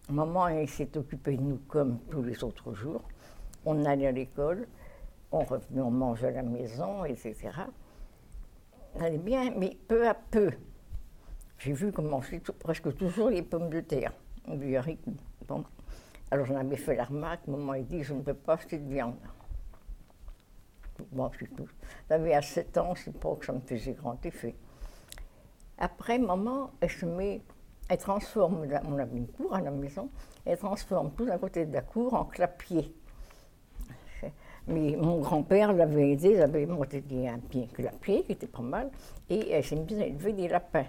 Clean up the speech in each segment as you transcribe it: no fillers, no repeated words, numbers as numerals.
Maman, elle s'est occupée de nous comme tous les autres jours. On allait à l'école, on revenait, on mangeait à la maison, etc. Ça allait bien, mais peu à peu, j'ai vu qu'on mangeait presque toujours les pommes de terre, du haricot. Bon. Alors j'en avais fait la remarque, maman a dit, je ne peux pas acheter de viande. Bon, c'est tout. J'avais à 7 ans, je ne sais pas que ça me faisait grand effet. Après, maman, elle transforme, on avait une cour à la maison, elle transforme tout à côté de la cour en clapier. Mais mon grand-père l'avait aidé, il avait monté un clapier qui était pas mal, et elle s'est mise à élever des lapins.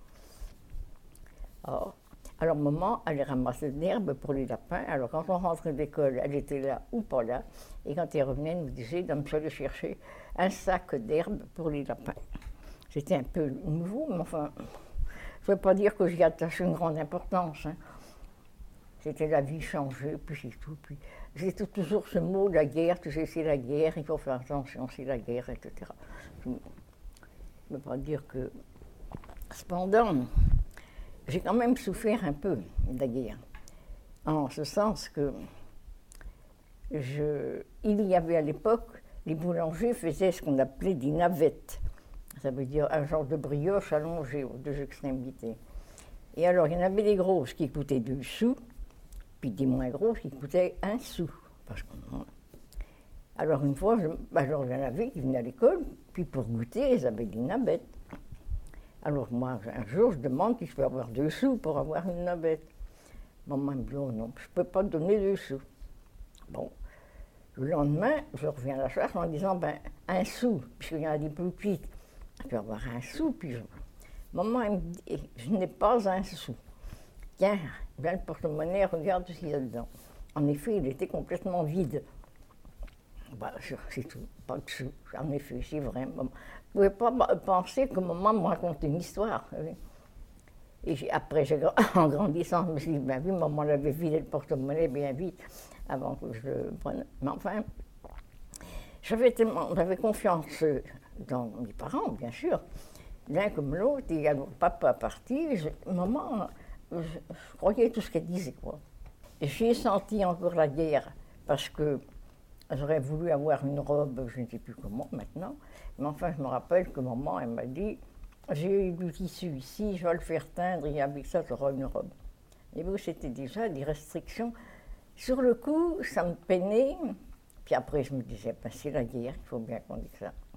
Alors maman allait ramasser de l'herbe pour les lapins. Alors quand on rentrait d'école, elle était là ou pas là. Et quand elle revenait, elle nous disait de me aller chercher un sac d'herbe pour les lapins. C'était un peu nouveau, mais enfin, je ne veux pas dire que j'y attache une grande importance. Hein. C'était la vie changée, puis c'est tout. Puis j'ai toujours ce mot, la guerre, tu sais, c'est la guerre, il faut faire attention, c'est la guerre, etc. Je ne veux pas dire que... Cependant, j'ai quand même souffert un peu de la guerre, en ce sens que il y avait à l'époque, les boulangers faisaient ce qu'on appelait des navettes. Ça veut dire un genre de brioche allongée aux deux extrémités. Et alors, il y en avait des grosses qui coûtaient 2 sous, puis des moins grosses qui coûtaient 1 sou. Alors, une fois, il y en avait qui venaient à l'école, puis pour goûter, ils avaient des navettes. Alors moi, un jour, je demande si je peux avoir 2 sous pour avoir une navette. Maman me dit, oh non, je ne peux pas te donner 2 sous. Bon, le lendemain, je reviens à la chasse en disant, 1 sou, puisqu'il y en a des plus petites. Je peux avoir 1 sou, puis maman, elle me dit, je n'ai pas 1 sou. Tiens, viens le porte-monnaie, regarde ce qu'il y a dedans. En effet, il était complètement vide. C'est tout, pas de sous. En effet, c'est vrai. Je ne pouvais pas penser que maman me racontait une histoire. Et après, en grandissant, je me suis dit, bien oui, maman l'avait vidé le porte-monnaie bien vite avant que je le prenne. Mais enfin, j'avais confiance dans mes parents, bien sûr, l'un comme l'autre. Et alors, papa parti, maman, je croyais tout ce qu'elle disait, quoi. Et j'ai senti encore la guerre, parce que j'aurais voulu avoir une robe, je ne sais plus comment maintenant, mais enfin je me rappelle que maman, elle m'a dit, j'ai du tissu ici, je vais le faire teindre et avec ça tu auras une robe. Et vous, c'était déjà des restrictions. Sur le coup, ça me peinait, puis après je me disais, c'est la guerre, il faut bien qu'on dise ça.